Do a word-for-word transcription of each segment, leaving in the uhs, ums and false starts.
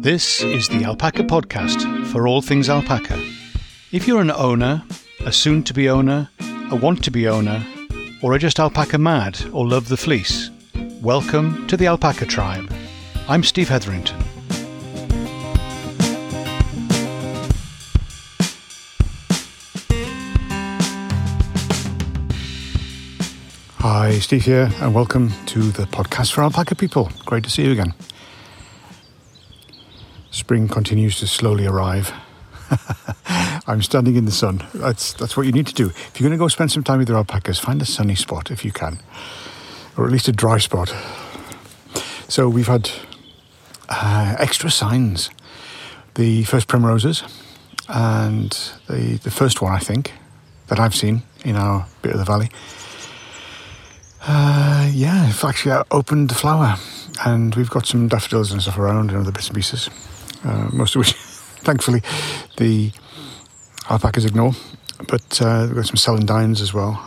This is the Alpaca Podcast for all things alpaca. If you're an owner, a soon-to-be owner, a want-to-be owner, or are just alpaca mad or love the fleece, welcome to the Alpaca Tribe. I'm Steve Hetherington. Hi, Steve here, and welcome to the podcast for alpaca people. Great to see you again. Spring continues to slowly arrive. I'm standing in the sun. That's that's what you need to do. If you're going to go spend some time with your alpacas, find a sunny spot if you can, or at least a dry spot. So we've had uh, extra signs. The first primroses, and the, the first one, I think, that I've seen in our bit of the valley. Uh, yeah, it's actually opened the flower, and we've got some daffodils and stuff around and other bits and pieces, uh, most of which, thankfully, the alpacas ignore. But uh, we've got some celandines as well.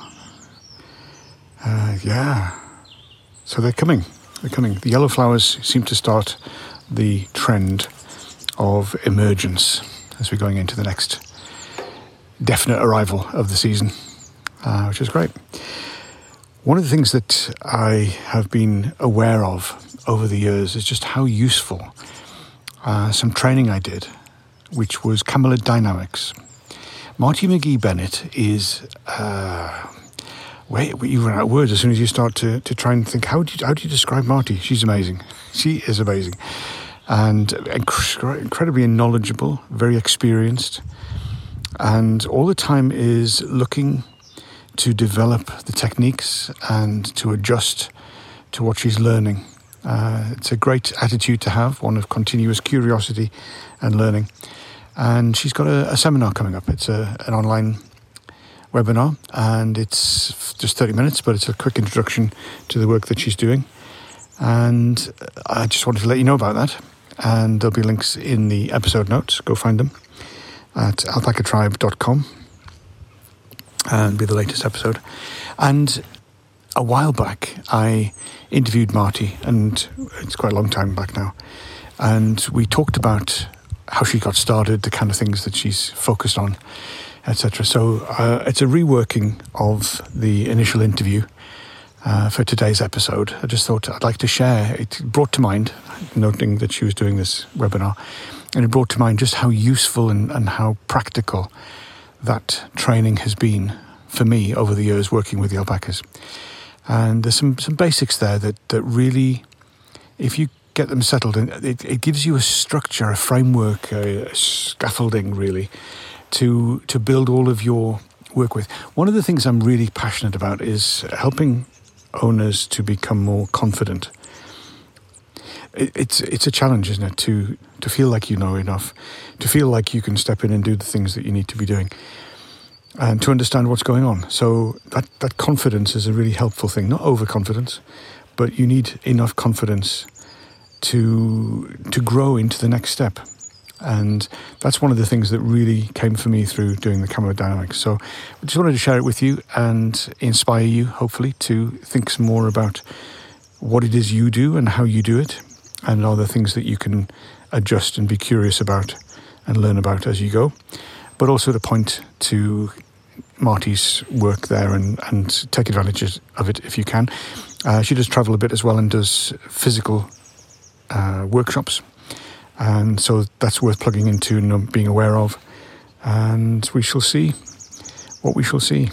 Uh, yeah, so they're coming. They're coming. The yellow flowers seem to start the trend of emergence as we're going into the next definite arrival of the season, uh, which is great. One of the things that I have been aware of over the years is just how useful uh, some training I did, which was camelid dynamics. Marty McGee-Bennett is, uh, wait, you run out of words as soon as you start to, to try and think, how do you, how do you describe Marty? She's amazing. She is amazing. And inc- incredibly knowledgeable, very experienced, and all the time is looking to develop the techniques and to adjust to what she's learning. Uh, it's a great attitude to have, one of continuous curiosity and learning. And she's got a, a seminar coming up. It's a, an online webinar, and it's just thirty minutes, but it's a quick introduction to the work that she's doing. And I just wanted to let you know about that. And there'll be links in the episode notes. Go find them at alpaca tribe dot com. And be the latest episode. And a while back, I interviewed Marty, and it's quite a long time back now. And we talked about how she got started, the kind of things that she's focused on, et cetera. So uh, it's a reworking of the initial interview uh, for today's episode. I just thought I'd like to share. It brought to mind, noting that she was doing this webinar, and it brought to mind just how useful and, and how practical that training has been for me over the years working with the alpacas. And there's some, some basics there that, that really, if you get them settled, and it, it gives you a structure, a framework, a, a scaffolding really, to to build all of your work with. One of the things I'm really passionate about is helping owners to become more confident. It, it's it's a challenge, isn't it, to to feel like you know enough, to feel like you can step in and do the things that you need to be doing, and to understand what's going on. So that, that confidence is a really helpful thing, not overconfidence, but you need enough confidence to to grow into the next step. And that's one of the things that really came for me through doing the camelid dynamics. So I just wanted to share it with you and inspire you, hopefully, to think some more about what it is you do and how you do it, and other things that you can adjust and be curious about and learn about as you go. But also to point to Marty's work there and, and take advantage of it if you can. Uh, she does travel a bit as well and does physical uh, workshops. And so that's worth plugging into and being aware of. And we shall see what we shall see.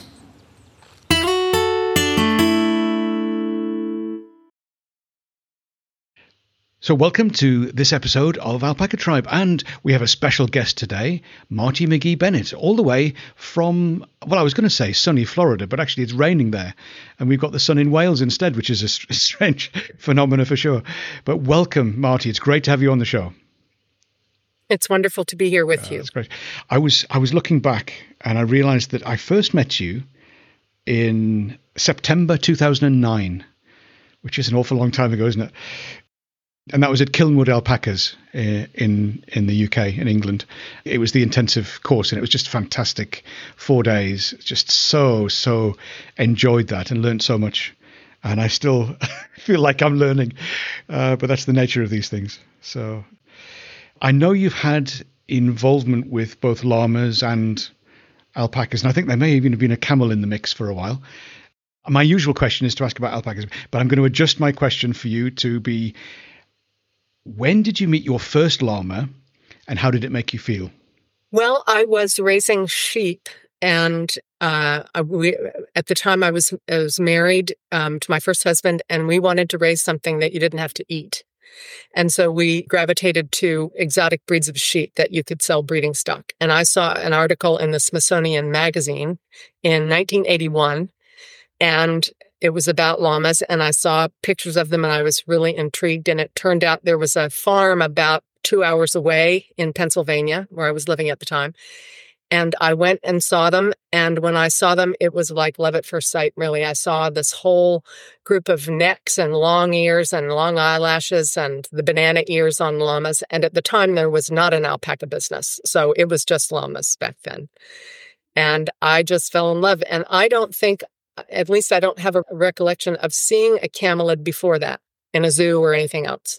So welcome to this episode of Alpaca Tribe, and we have a special guest today, Marty McGee-Bennett, all the way from, well, I was going to say sunny Florida, but actually it's raining there, and we've got the sun in Wales instead, which is a strange phenomena for sure. But welcome, Marty. It's great to have you on the show. It's wonderful to be here with uh, you. That's great. I was I was looking back, and I realized that I first met you in September two thousand nine, which is an awful long time ago, isn't it? And that was at Kilnwood Alpacas uh, in in the U K, in England. It was the intensive course, and it was just fantastic. Four days, just so, so enjoyed that and learned so much. And I still feel like I'm learning, uh, but that's the nature of these things. So I know you've had involvement with both llamas and alpacas, and I think there may even have been a camel in the mix for a while. My usual question is to ask about alpacas, but I'm going to adjust my question for you to be, when did you meet your first llama and how did it make you feel? Well, I was raising sheep, and uh, we, at the time I was, I was married um, to my first husband, and we wanted to raise something that you didn't have to eat. And so we gravitated to exotic breeds of sheep that you could sell breeding stock. And I saw an article in the Smithsonian Magazine in nineteen eighty-one, and it was about llamas, and I saw pictures of them, and I was really intrigued. And it turned out there was a farm about two hours away in Pennsylvania, where I was living at the time. And I went and saw them. And when I saw them, it was like love at first sight, really. I saw this whole group of necks and long ears and long eyelashes and the banana ears on llamas. And at the time, there was not an alpaca business. So it was just llamas back then. And I just fell in love. And I don't think, at least I don't have a recollection of seeing a camelid before that in a zoo or anything else.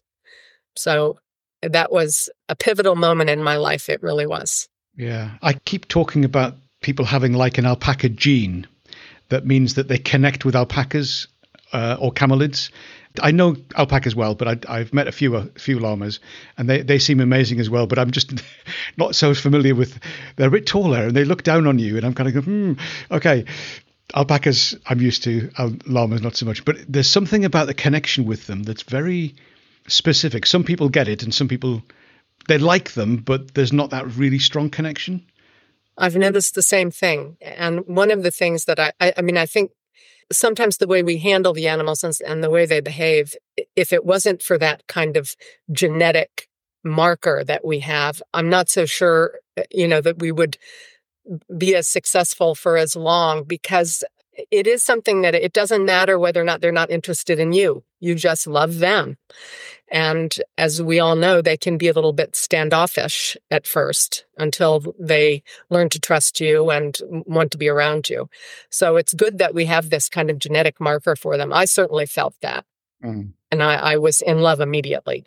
So that was a pivotal moment in my life. It really was. Yeah. I keep talking about people having like an alpaca gene. That means that they connect with alpacas uh, or camelids. I know alpacas well, but I, I've met a few a few llamas, and they, they seem amazing as well. But I'm just not so familiar with. They're a bit taller, and they look down on you, and I'm kind of going, hmm, okay. Alpacas, I'm used to. Llamas, not so much. But there's something about the connection with them that's very specific. Some people get it, and some people, they like them, but there's not that really strong connection. I've noticed the same thing. And one of the things that I, I, I mean, I think sometimes the way we handle the animals and, and the way they behave, if it wasn't for that kind of genetic marker that we have, I'm not so sure, you know, that we would be as successful for as long, because it is something that it doesn't matter whether or not they're not interested in you. You just love them. And as we all know, they can be a little bit standoffish at first until they learn to trust you and want to be around you. So it's good that we have this kind of genetic marker for them. I certainly felt that. Mm. And I, I was in love immediately.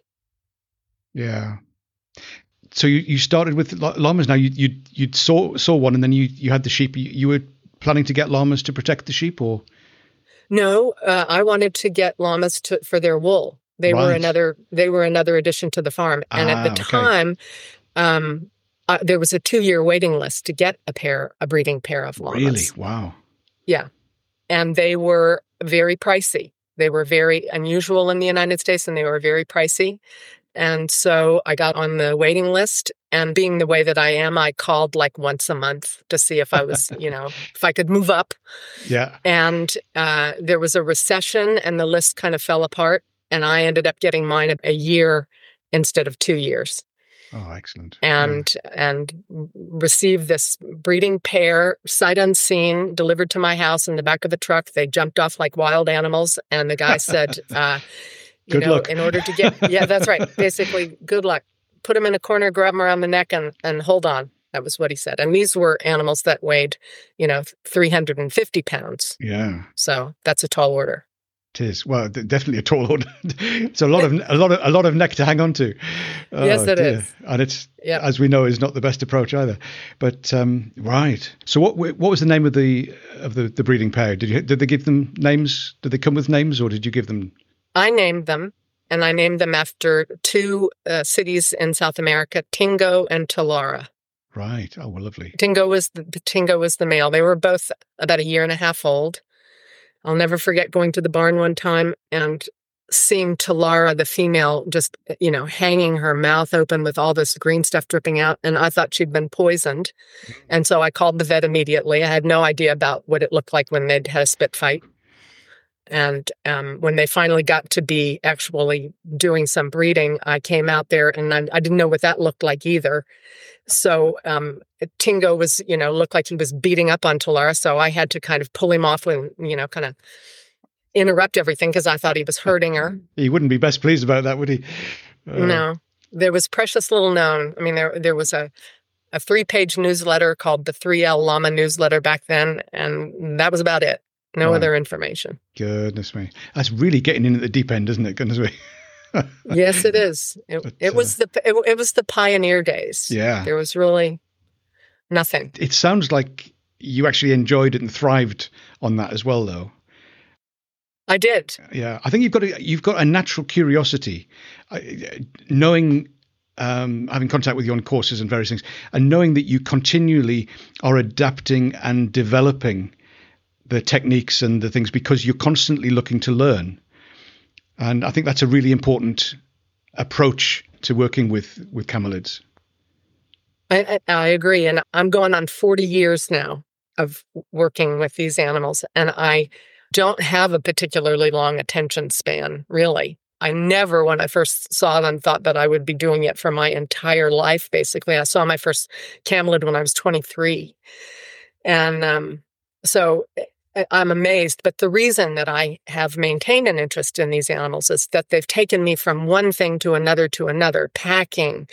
Yeah. So you, you started with llamas. Now you you you saw saw one, and then you, you had the sheep. You, you were planning to get llamas to protect the sheep, or no? Uh, I wanted to get llamas to, for their wool. They right. were another. They were another addition to the farm. And ah, at the okay. time, um, uh, there was a two year waiting list to get a pair, a breeding pair of llamas. Really? Wow. Yeah, and they were very pricey. They were very unusual in the United States, and they were very pricey. And so I got on the waiting list, and being the way that I am, I called like once a month to see if I was, you know, if I could move up. Yeah. And uh, there was a recession, and the list kind of fell apart, and I ended up getting mine a year instead of two years. Oh, excellent. And, yeah. and received this breeding pair, sight unseen, delivered to my house in the back of the truck. They jumped off like wild animals. And the guy said, uh, You good know, luck. in order to get, yeah, that's right. Basically, good luck. Put them in a corner, grab them around the neck, and, and hold on. That was what he said. And these were animals that weighed, you know, three hundred fifty pounds. Yeah. So that's a tall order. It is. Well, definitely a tall order. It's a lot of a lot of a lot of neck to hang on to. Oh, yes, it dear. is. And it's, yep. as we know, is not the best approach either. But um, right. So what what was the name of the of the, the breeding pair? Did you did they give them names? Did they come with names, or did you give them? I named them, and I named them after two uh, cities in South America, Tingo and Talara. Right. Oh, well, lovely. Tingo was the, the Tingo was the male. They were both about a year and a half old. I'll never forget going to the barn one time and seeing Talara, the female, just, you know, hanging her mouth open with all this green stuff dripping out. And I thought she'd been poisoned. And so I called the vet immediately. I had no idea about what it looked like when they'd had a spit fight. And um, when they finally got to be actually doing some breeding, I came out there and I, I didn't know what that looked like either. So um, Tingo was, you know, looked like he was beating up on Talara. So I had to kind of pull him off and, you know, kind of interrupt everything because I thought he was hurting her. He wouldn't be best pleased about that, would he? Uh... No. There was precious little known. I mean, there there was a, a three-page newsletter called the three L Llama newsletter back then, and that was about it. No right. other information. Goodness me. That's really getting in at the deep end, isn't it? Goodness me. Yes, it is. It, But, it uh, was the it, it was the pioneer days. Yeah. There was really nothing. It sounds like you actually enjoyed it and thrived on that as well, though. I did. Yeah, I think you've got a, you've got a natural curiosity, uh, knowing, um, having contact with you on courses and various things, and knowing that you continually are adapting and developing the techniques and the things because you're constantly looking to learn. And I think that's a really important approach to working with with camelids. I, I, I agree. And I'm going on forty years now of working with these animals. And I don't have a particularly long attention span, really. I never, when I first saw them, thought that I would be doing it for my entire life, basically. I saw my first camelid when I was twenty-three. And um, so I- I'm amazed. But the reason that I have maintained an interest in these animals is that they've taken me from one thing to another to another, packing,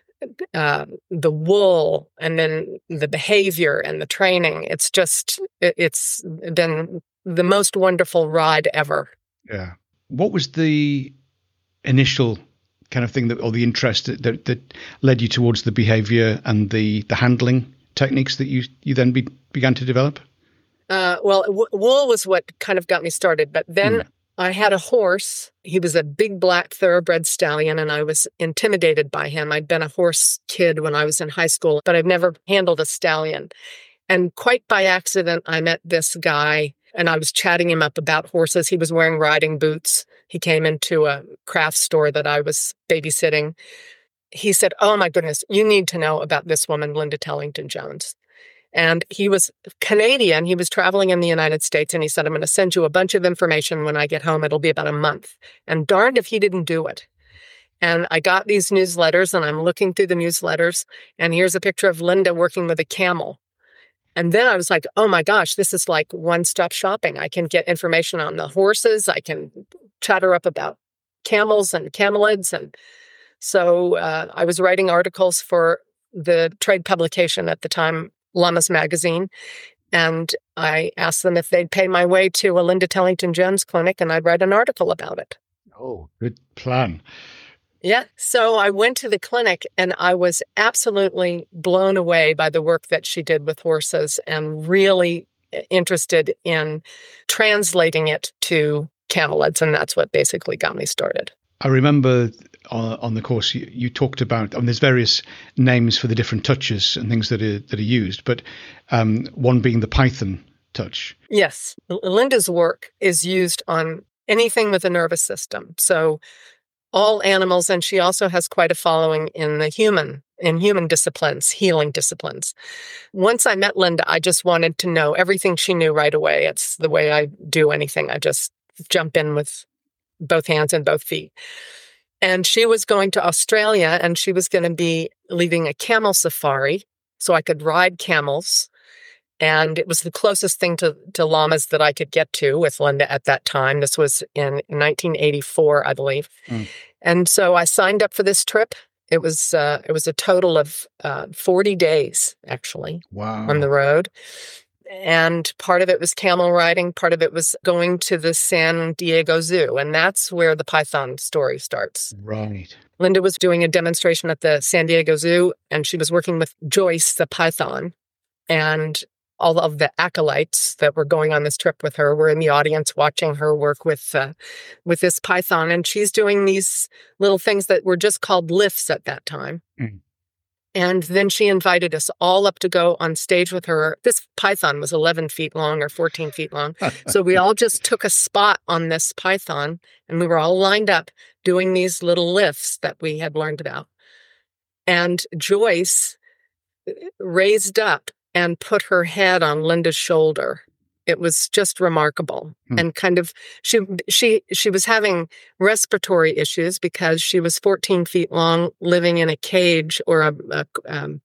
uh, the wool, and then the behavior and the training. It's just, it, it's been the most wonderful ride ever. Yeah. What was the initial kind of thing that, or the interest that, that, that led you towards the behavior and the, the handling techniques that you, you then be, began to develop? Uh, well, w- wool was what kind of got me started. But then Mm. I had a horse. He was a big black thoroughbred stallion, and I was intimidated by him. I'd been a horse kid when I was in high school, but I've never handled a stallion. And quite by accident, I met this guy, and I was chatting him up about horses. He was wearing riding boots. He came into a craft store that I was babysitting. He said, "Oh my goodness, you need to know about this woman, Linda Tellington Jones." And he was Canadian. He was traveling in the United States, and he said, "I'm going to send you a bunch of information when I get home. It'll be about a month." And darned if he didn't do it. And I got these newsletters, and I'm looking through the newsletters, and here's a picture of Linda working with a camel. And then I was like, oh my gosh, this is like one-stop shopping. I can get information on the horses. I can chat her up about camels and camelids. And so uh, I was writing articles for the trade publication at the time, Llamas Magazine. And I asked them if they'd pay my way to a Linda Tellington Jones clinic, and I'd write an article about it. Oh, good plan. Yeah. So I went to the clinic, and I was absolutely blown away by the work that she did with horses, and really interested in translating it to camelids. And that's what basically got me started. I remember on, on the course you, you talked about, I mean, there's various names for the different touches and things that are that are used, but um, one being the Python touch. Yes. Linda's work is used on anything with the nervous system. So all animals, and she also has quite a following in the human, in human disciplines, healing disciplines. Once I met Linda, I just wanted to know everything she knew right away. It's the way I do anything. I just jump in with both hands and both feet. And she was going to Australia, and she was going to be leading a camel safari so I could ride camels. And it was the closest thing to, to llamas that I could get to with Linda at that time. This was in nineteen eighty-four, I believe. Mm. And so I signed up for this trip. It was uh, it was a total of uh, forty days, actually, wow. on the road. And part of it was camel riding. Part of it was going to the San Diego Zoo. And that's where the Python story starts. Right. Linda was doing a demonstration at the San Diego Zoo, and she was working with Joyce, the Python. And all of the acolytes that were going on this trip with her were in the audience watching her work with uh, with this Python. And she's doing these little things that were just called lifts at that time. Mm. And then she invited us all up to go on stage with her. This Python was eleven feet long or fourteen feet long. So we all just took a spot on this Python, and we were all lined up doing these little lifts that we had learned about. And Joyce raised up and put her head on Linda's shoulder. It was just remarkable. Hmm. And kind of, she she she was having respiratory issues because she was fourteen feet long, living in a cage or a, a um,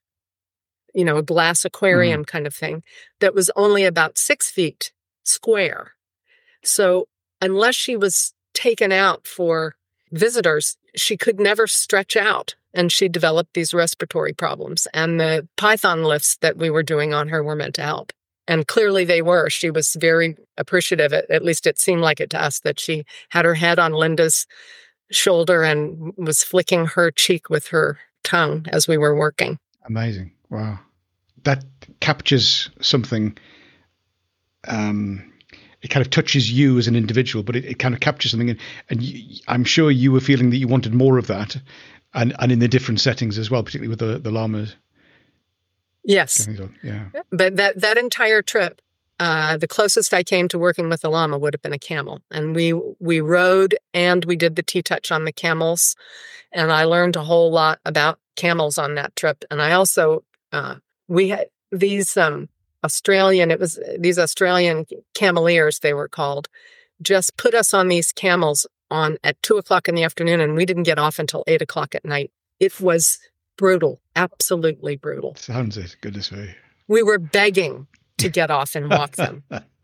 you know, a glass aquarium hmm. kind of thing that was only about six feet square. So unless she was taken out for visitors, she could never stretch out. And she developed these respiratory problems. And the Python lifts that we were doing on her were meant to help. And clearly they were. She was very appreciative. At, at least it seemed like it to us that she had her head on Linda's shoulder and was flicking her cheek with her tongue as we were working. Amazing. Wow. That captures something. Um, it kind of touches you as an individual, but it, it kind of captures something. And, and you, I'm sure you were feeling that you wanted more of that, and, and in the different settings as well, particularly with the, the llamas. Yes. Yeah. But that, that entire trip, uh, the closest I came to working with a llama would have been a camel. And we, we rode and we did the T-touch on the camels. And I learned a whole lot about camels on that trip. And I also, uh, we had these um, Australian, it was these Australian cameleers, they were called, just put us on these camels on at two o'clock in the afternoon. And we didn't get off until eight o'clock at night. It was brutal, absolutely brutal. Sounds it. Goodness me. We were begging to get off and walk them.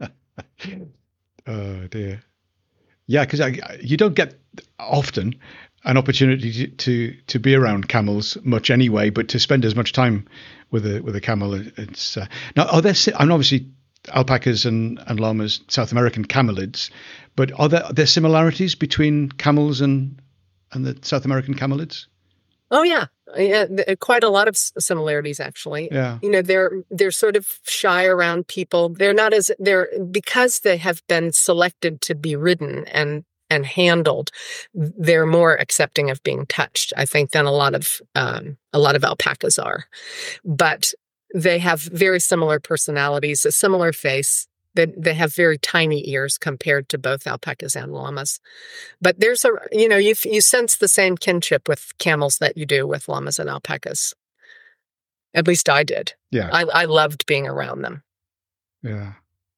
Oh dear. Yeah, because you don't get often an opportunity to, to to be around camels much anyway, but to spend as much time with a with a camel, it's uh, now are there? I'm obviously alpacas and, and llamas, South American camelids, but are there are there similarities between camels and and the South American camelids? Oh yeah, yeah, quite a lot of similarities actually. Yeah, you know, they're they're sort of shy around people. They're not as they're because they have been selected to be ridden and and handled. They're more accepting of being touched, I think, than a lot of um, a lot of alpacas are. But they have very similar personalities, a similar face. They, they have very tiny ears compared to both alpacas and llamas. But there's a, you know, you you sense the same kinship with camels that you do with llamas and alpacas. At least I did. Yeah. I, I loved being around them. Yeah.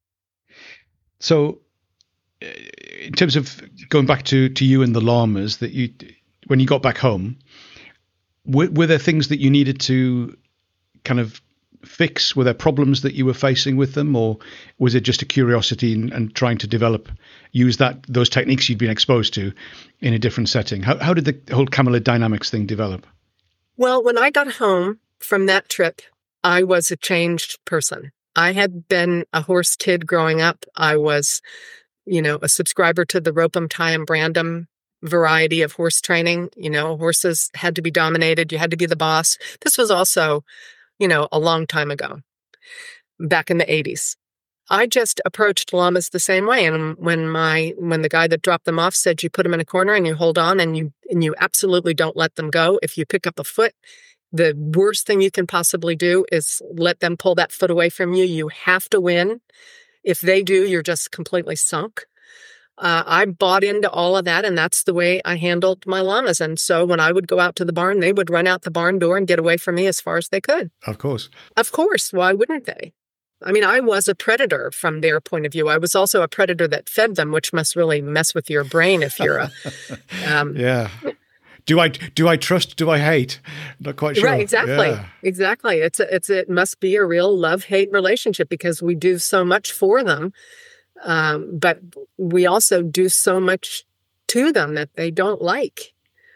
So in terms of going back to, to you and the llamas, that you, when you got back home, were, were there things that you needed to kind of fix? Were there problems that you were facing with them, or was it just a curiosity and, and trying to develop, use that those techniques you'd been exposed to in a different setting? How how did the whole camelid dynamics thing develop? Well, when I got home from that trip, I was a changed person. I had been a horse kid growing up. I was, you know, a subscriber to the Ropem, Tie, Brandem variety of horse training. You know, horses had to be dominated. You had to be the boss. This was also, you know, a long time ago, back in the eighties. I just approached llamas the same way. And when my when the guy that dropped them off said you put them in a corner and you hold on and you and you absolutely don't let them go. If you pick up a foot, the worst thing you can possibly do is let them pull that foot away from you. You have to win. If they do, you're just completely sunk. Uh, I bought into all of that, and that's the way I handled my llamas. And so when I would go out to the barn, they would run out the barn door and get away from me as far as they could. Of course. Of course. Why wouldn't they? I mean, I was a predator from their point of view. I was also a predator that fed them, which must really mess with your brain if you're a... Um, yeah. Do I do I trust? Do I hate? Not quite sure. Right, exactly, yeah. exactly. It's a, it's a, it must be a real love-hate relationship because we do so much for them, um, but we also do so much to them that they don't like,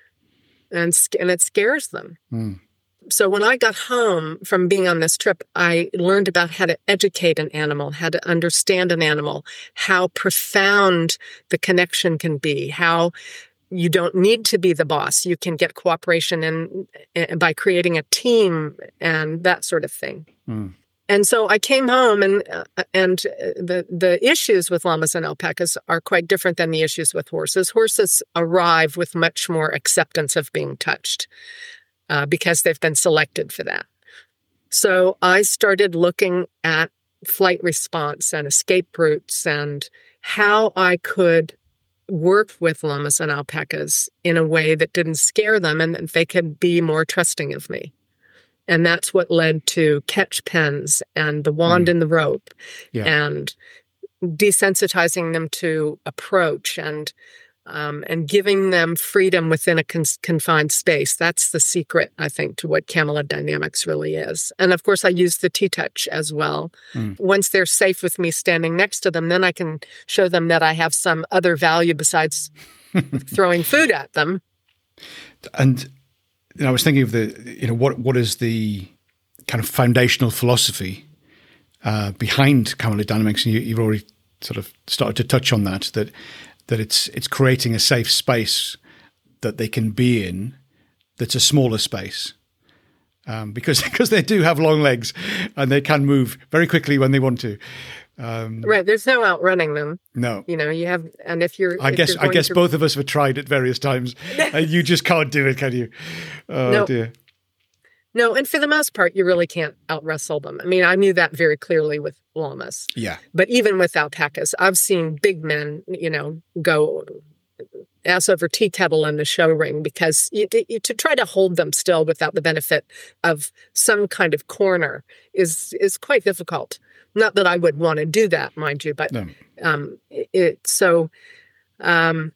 and and it scares them. Mm. So when I got home from being on this trip, I learned about how to educate an animal, how to understand an animal, how profound the connection can be, how you don't need to be the boss. You can get cooperation and, and by creating a team and that sort of thing. Mm. And so I came home, and uh, and the the issues with llamas and alpacas are quite different than the issues with horses. Horses arrive with much more acceptance of being touched uh, because they've been selected for that. So I started looking at flight response and escape routes and how I could work with llamas and alpacas in a way that didn't scare them and that they could be more trusting of me. And that's what led to catch pens and the wand mm. and the rope yeah. and desensitizing them to approach and um, and giving them freedom within a con- confined space. That's the secret, I think, to what camelid dynamics really is. And of course, I use the T-touch as well. Mm. Once they're safe with me standing next to them, then I can show them that I have some other value besides throwing food at them. And you know, I was thinking of the, you know, what what is the kind of foundational philosophy uh, behind camelid dynamics? And you, you've already sort of started to touch on that, that that it's it's creating a safe space that they can be in that's a smaller space. Um, because because they do have long legs and they can move very quickly when they want to. Um, right. There's no outrunning them. No. You know, you have, and if you're, I if guess you're I guess to... both of us have tried at various times, and you just can't do it, can you? Oh no. dear. No, and for the most part, you really can't out-wrestle them. I mean, I knew that very clearly with llamas. Yeah. But even with alpacas, I've seen big men, you know, go ass over tea kettle in the show ring because you, you, to try to hold them still without the benefit of some kind of corner is is quite difficult. Not that I would want to do that, mind you, but no. um, it. So, um,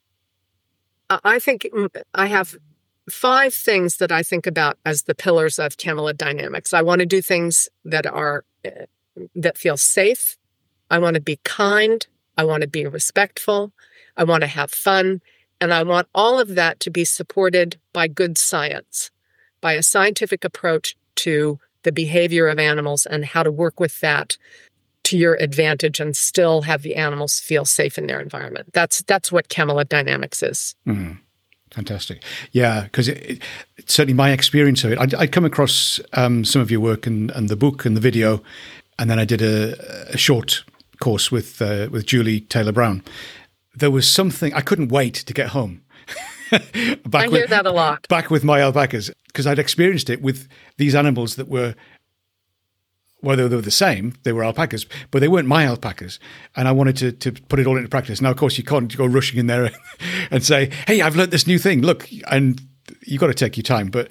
I think I have five things that I think about as the pillars of camelid dynamics. I want to do things that are uh, that feel safe. I want to be kind. I want to be respectful. I want to have fun. And I want all of that to be supported by good science, by a scientific approach to the behavior of animals and how to work with that to your advantage and still have the animals feel safe in their environment. That's that's what camelid dynamics is. Mm. Fantastic. Yeah, because it, it, it's certainly my experience of it. I'd, I'd come across um, some of your work and, and the book and the video, and then I did a, a short course with uh, with Julie Taylor Brown. There was something, I couldn't wait to get home. back I with, hear that a lot. Back with my alpacas, because I'd experienced it with these animals that were, well, they were the same, they were alpacas, but they weren't my alpacas. And I wanted to, to put it all into practice. Now, of course, you can't go rushing in there and say, hey, I've learned this new thing, look, and you've got to take your time. But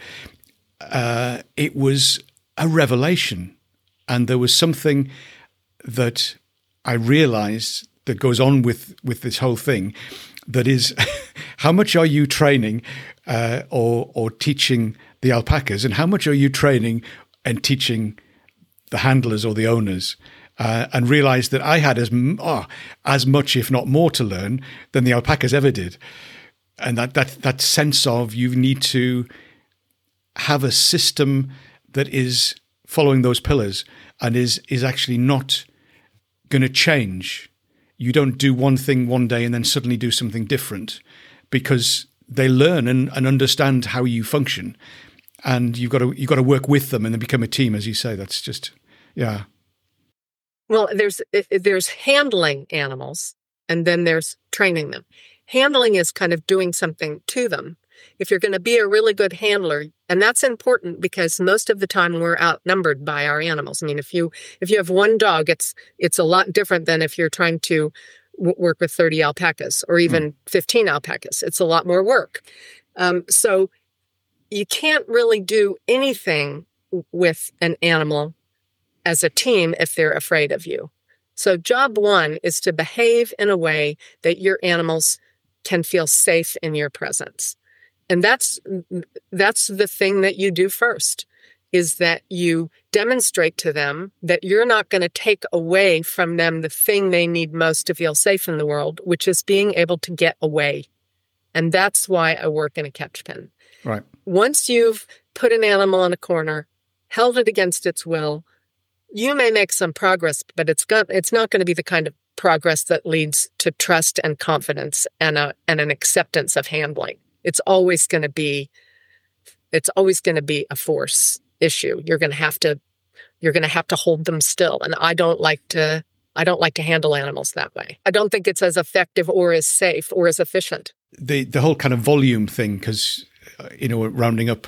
uh, it was a revelation. And there was something that I realized that goes on with, with this whole thing, that is, how much are you training uh, or or teaching the alpacas, and how much are you training and teaching the handlers or the owners? Uh, and realized that I had as oh, as much, if not more, to learn than the alpacas ever did. And that that that sense of you need to have a system that is following those pillars and is is actually not going to change. You don't do one thing one day and then suddenly do something different, because they learn and, and understand how you function, and you've got to you've got to work with them and then become a team, as you say. That's just, yeah. Well, there's there's handling animals, and then there's training them. Handling is kind of doing something to them. If you're going to be a really good handler, and that's important because most of the time we're outnumbered by our animals. I mean, if you if you have one dog, it's it's a lot different than if you're trying to w- work with thirty alpacas or even mm. fifteen alpacas. It's a lot more work. Um, so you can't really do anything with an animal as a team if they're afraid of you. So job one is to behave in a way that your animals can feel safe in your presence. And that's that's the thing that you do first, is that you demonstrate to them that you're not going to take away from them the thing they need most to feel safe in the world, which is being able to get away. And that's why I work in a catch pen. Right. Once you've put an animal in a corner, held it against its will, you may make some progress, but it's got, it's not going to be the kind of progress that leads to trust and confidence and a, and an acceptance of handling. It's always going to be, it's always going to be a force issue. You're going to have to, you're going to have to hold them still. And I don't like to, I don't like to handle animals that way. I don't think it's as effective or as safe or as efficient. The the whole kind of volume thing, because, uh, you know, rounding up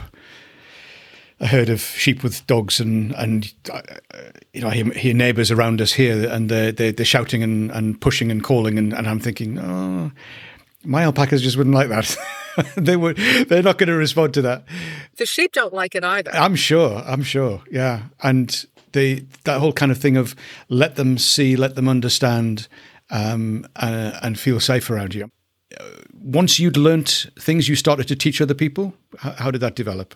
a herd of sheep with dogs, and, and uh, you know, I hear, hear neighbours around us here, and they're, they're, they're shouting and, and pushing and calling, and, and I'm thinking, oh, my alpacas just wouldn't like that. they would, they're not going to respond to that. The sheep don't like it either. I'm sure, I'm sure, yeah. And the that whole kind of thing of let them see, let them understand, um, uh, and feel safe around you. Once you'd learnt things, you started to teach other people? How, how did that develop?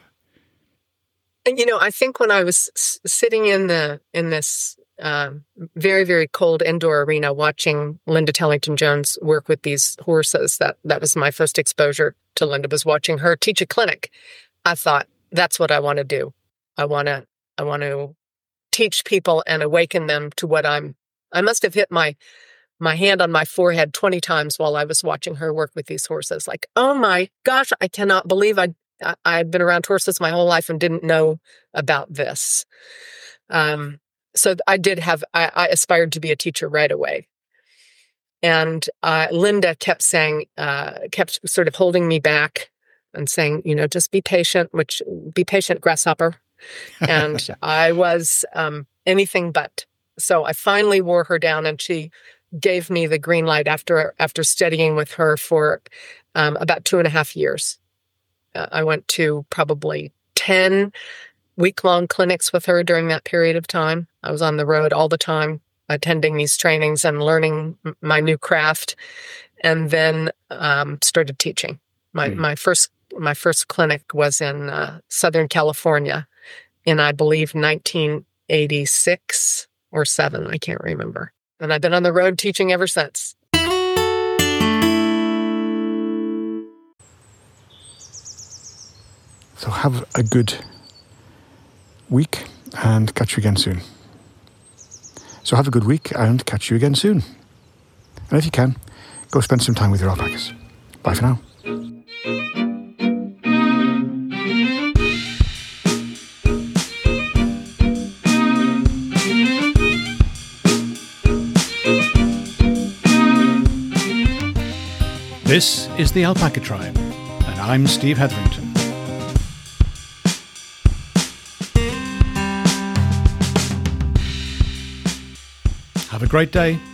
You know, I think when I was s- sitting in the in this uh, very, very cold indoor arena watching Linda Tellington-Jones work with these horses, that, that was my first exposure to Linda, was watching her teach a clinic. I thought, that's what I want to do. I want to I want to teach people and awaken them to what I'm... I must have hit my my hand on my forehead twenty times while I was watching her work with these horses. Like, oh my gosh, I cannot believe I, I I've been around horses my whole life and didn't know about this. Um, so I did have, I, I aspired to be a teacher right away. And uh, Linda kept saying, uh, kept sort of holding me back and saying, you know, just be patient, which be patient, grasshopper. And I was um, anything but. So I finally wore her down, and she gave me the green light after after studying with her for um, about two and a half years. Uh, I went to probably ten week-long clinics with her during that period of time. I was on the road all the time, attending these trainings and learning my new craft, and then um, started teaching. My mm. my first my first clinic was in uh, Southern California in, I believe, nineteen eighty-six or seven. I can't remember. And I've been on the road teaching ever since. So have a good week and catch you again soon. So have a good week and catch you again soon. And if you can, go spend some time with your alpacas. Bye for now. This is the Alpaca Tribe, and I'm Steve Hetherington. Have a great day.